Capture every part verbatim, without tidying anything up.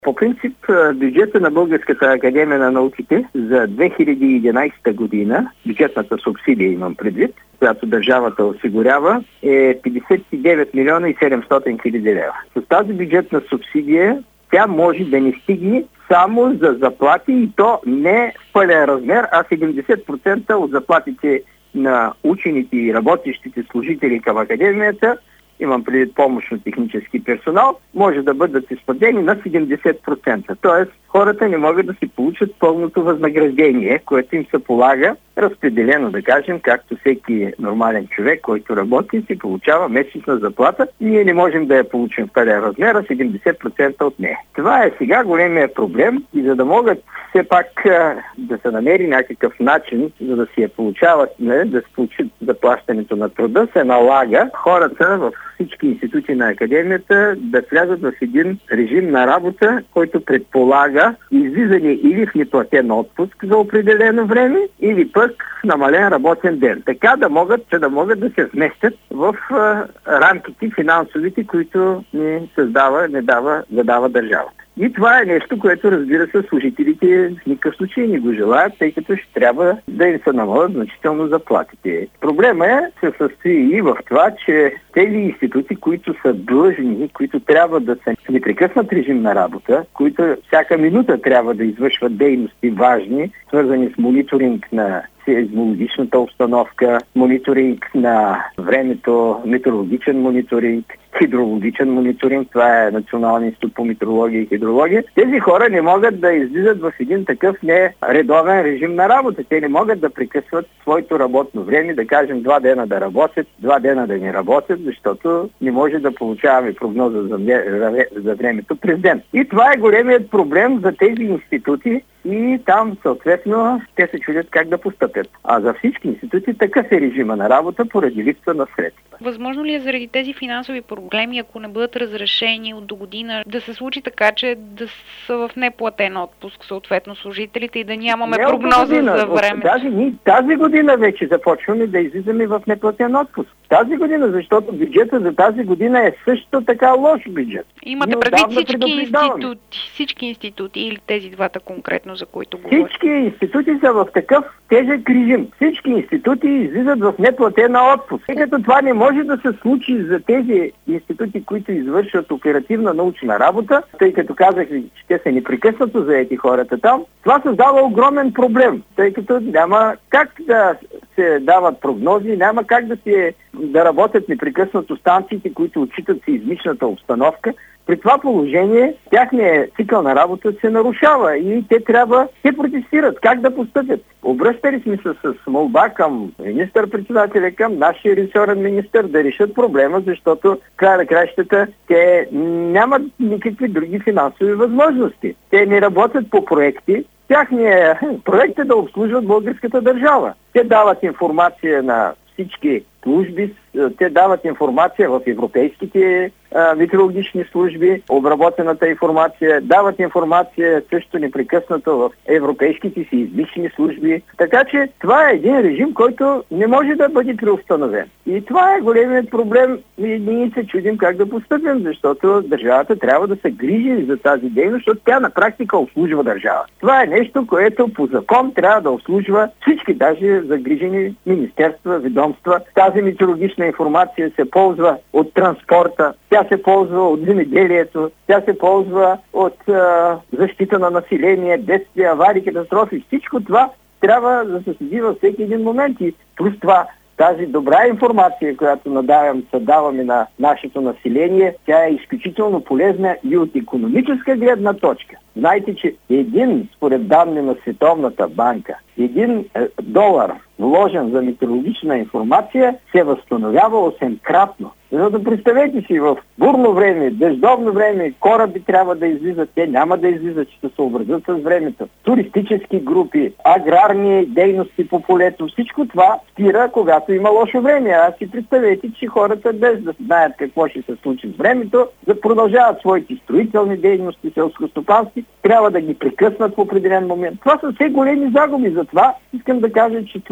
По принцип, бюджета на Българската академия на науките за две хиляди и единадесета година, бюджетната субсидия имам предвид, която държавата осигурява, е петдесет и девет милиона и седемстотин хиляди лева. С тази бюджетна субсидия тя може да не стигне само за заплати, и то не в пълен размер, а седемдесет процента от заплатите на учените и работещите служители към академията, имам предвид помощно-технически персонал, може да бъдат изплатени на седемдесет процента. Тоест, хората не могат да си получат пълното възнаграждение, което им се полага, разпределено, да кажем, както всеки нормален човек, който работи, си получава месечна заплата. Ние не можем да я получим в пълен размер, а седемдесет процента от нея. Това е сега големия проблем, и за да могат все пак да се намери някакъв начин, за да си я получават, не, да се получат заплащането на труда, се налага хората в всички институти на академията да влязат в един режим на работа, който предполага излизане или в неплатен отпуск за определено време, или пък намален работен ден. Така да могат, че да могат да се вместят в а, рамките финансовите, които ни създава, не дава, задава държавата. И това е нещо, което, разбира се, служителите в никакъв случай не го желаят, тъй като ще трябва да им се намалят значително заплатите. Проблема е, се състои и в това, че тези институти, които са длъжни, които трябва да са в непрекъснат режим на работа, които всяка минута трябва да извършват дейности важни, свързани с мониторинг на сейзмологичната обстановка, мониторинг на времето, метеорологичен мониторинг, хидрологичен мониторинг, това е Националния институт по метеорология и хидрология. Тези хора не могат да излизат в един такъв нередовен режим на работа. Те не могат да прекъсват своето работно време, да кажем два дена да работят, два дена да не работят, защото не може да получаваме прогноза за, за времето през ден. И това е големият проблем за тези институти, и там съответно те се чудят как да постъпят. А за всички институти такъв е режима на работа поради липса на средства. Възможно ли е заради тези финансови проблеми, ако не бъдат разрешени от до година, да се случи така, че да са в неплатен отпуск съответно служителите и да нямаме не прогноза година, за време? Даже ние тази година вече започваме да излизаме в неплатен отпуск. Тази година, защото бюджета за тази година е също така лош бюджет. Имате предвид всички институти, всички институти или тези двата конкретно, за които говорим? Всички институти са в такъв тежък режим. Всички институти излизат в неплатена отпуск. Тъй като това не може да се случи за тези институти, които извършват оперативна научна работа, тъй като казах ви, че те са непрекъснато заети хората там, това създава огромен проблем, тъй като няма как да се дават прогнози, няма как да, се, да работят непрекъснато станциите, които отчитат сеизмичната обстановка. При това положение тяхният цикъл на работа се нарушава и те трябва, те протестират. Как да постъпят? Обръщали сме се с молба към министър-председателя, към нашия ресорен министър да решат проблема, защото края на кращата те нямат никакви други финансови възможности. Те не работят по проекти. Тяхният проект е да обслужват българската държава. Те дават информация на всички служби, те дават информация в европейските а, метеорологични служби, обработената информация, дават информация също непрекъснато в европейските си излични служби. Така че това е един режим, който не може да бъде преустановен. И това е големият проблем и ние се чудим как да постъпим, защото държавата трябва да се грижи за тази дейност, защото тя на практика обслужва държава. Това е нещо, което по закон трябва да обслужва всички, даже загрижени министерства, ведомства. Тази метеорологична информация се ползва от транспорта, тя се ползва от земеделието, тя се ползва от а, защита на население, бедствия, аварии, катастрофи. Всичко това трябва да се следи във всеки един момент и плюс това тази добра информация, която надавам, съдаваме на нашето население, тя е изключително полезна и от икономическа гледна точка. Знаете, че един, според данни на Световната банка, един е, долар вложен за метеорологична информация се възстановява осемкратно. Защото представете си, в бурно време, дъждовно време, кораби трябва да излизат, те няма да излизат, ще се съобразят с времето. Туристически групи, аграрни дейности по полето, всичко това спира, когато има лошо време. А си представете, че хората без да знаят какво ще се случи с времето, да продължават своите строителни дейности, селскостопански, трябва да ги прекъснат в определен момент. Това са все големи загуби. Затова искам да кажа, че това е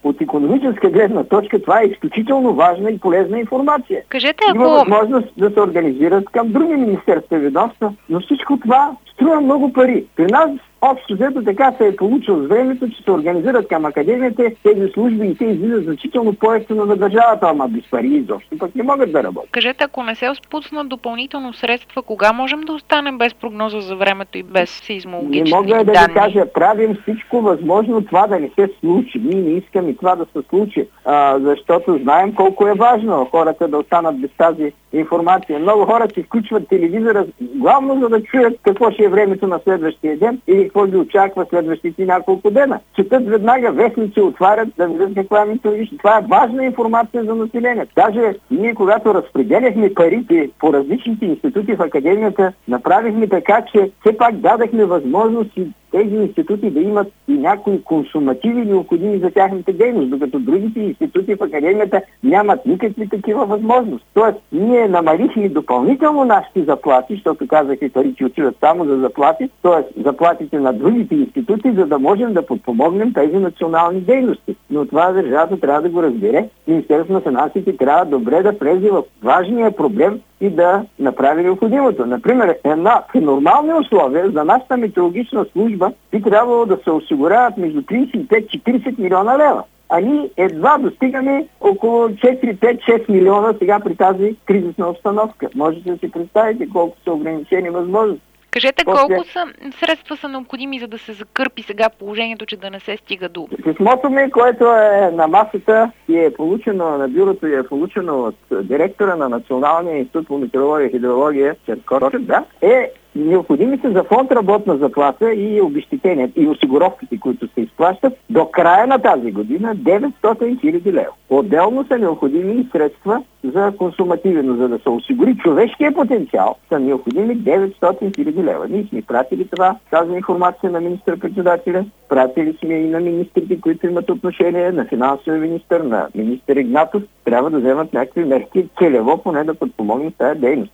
от икономическа гледна точка това е изключително важна и полезна информация. Кажете, ако... Има възможност да се организират към други министерства и ведомства, но всичко това струва много пари. При нас общо взето така се е получило с времето, че се организират към академията тези служби и те излизат значително по-ефтино на държавата, ама без пари изобщо пък не могат да работят. Кажете, ако не се спуснат допълнително средства, кога можем да останем без прогноза за времето и без сеизмологични данни? Не мога да ви кажа, правим всичко възможно това да не се случи. Ние не искаме това да се случи, а, защото знаем колко е важно хората да останат без тази информация. Много хора си включват телевизора главно за да чуят какво ще е времето на следващия ден и какво ги очаква следващите няколко дена. Четат веднага вестници, отварят да видят каква е метеорология. Това е важна информация за населението. Даже ние, когато разпределяхме парите по различните институти в академията, направихме така, че все пак дадахме възможност и тези институти да имат и някои консумативи необходими за тяхната дейност, докато другите институти в академията нямат никакви такива възможности. Тоест, ние намалихме допълнително нашите заплати, защото казах и парите отиват само за заплати, т.е. заплатите на другите институти, за да можем да подпомогнем тези национални дейности. Но това държавата трябва да го разбере. Министерството на финансите трябва добре да влезе в важния проблем и да направи необходимото. Например, една при нормални условия за нашата метеорологична служба би трябвало да се осигуряват между тридесет и пет до четиридесет милиона лева. А ние едва достигаме около четири, пет, шест милиона сега при тази кризисна обстановка. Можете да си представите колко са ограничени възможности. Кажете, колко са средства са необходими, за да се закърпи сега положението, че да не се стига до... Писмото ми, което е на масата и е получено на бюрото и е получено от директора на Националния институт по метеорология и хидрология, Черкорчев, да, е необходими са за фонд работна заплата и обезщетения и осигуровките, които се изплащат до края на тази година деветстотин хиляди лева. Отделно са необходими и средства за консумативи, но за да се осигури човешкия потенциал са необходими деветстотин хиляди лева. Ние сме пратили това, тази информация на министър-председателя, пратили сме и на министрите, които имат отношение, на финансовия министър, на министър Игнатов. Трябва да вземат някакви мерки целево, поне да подпомогнат тази дейност.